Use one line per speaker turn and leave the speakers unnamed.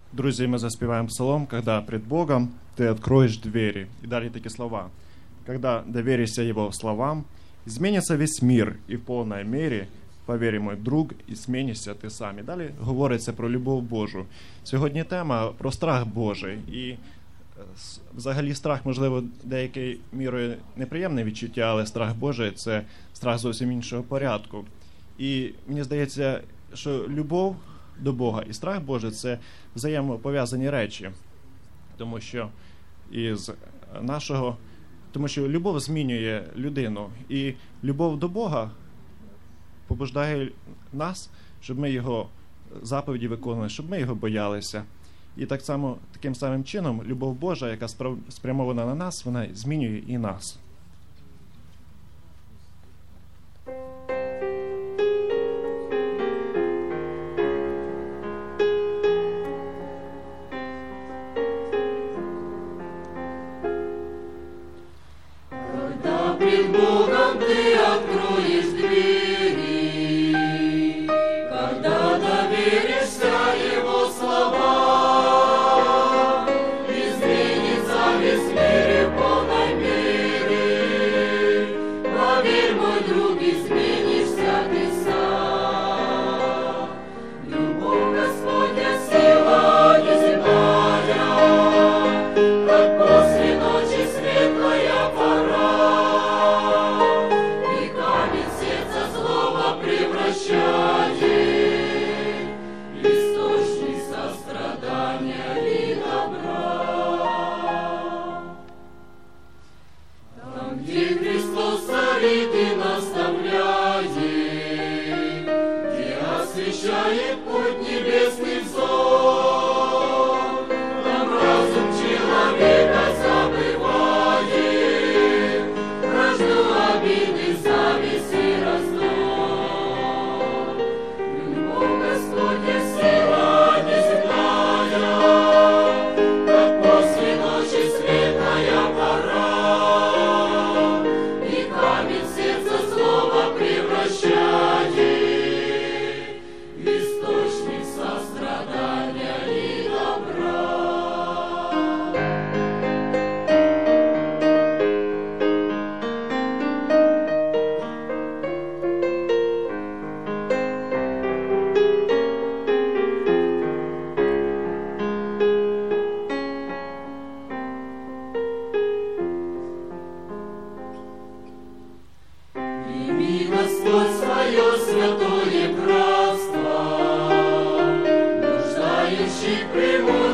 Друзья, мы заспеваем псалом, когда пред Богом ты откроешь двери. И далее такие слова. Когда доверишься Его словам, изменится весь мир, і в повній мірі, повір, мой друг, і змінишся ти сам. І далі говориться про любов Божу. Сьогодні тема про страх Божий. І взагалі страх, можливо, деякою мірою неприємне відчуття, але страх Божий – це страх зовсім іншого порядку. І мені здається, що любов до Бога і страх Божий – це взаємопов'язані речі. Тому що любов змінює людину. І любов до Бога побуждає нас, щоб ми Його заповіді виконували, щоб ми Його боялися. І таким самим чином любов Божа, яка спрямована на нас, вона змінює і нас.
Прими